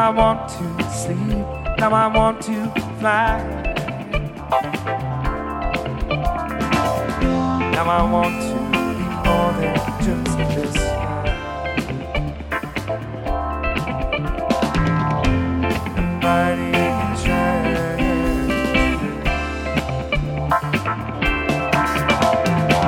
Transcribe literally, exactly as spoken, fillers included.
I want to sleep. Now I want to fly. Now I want to be more than just this.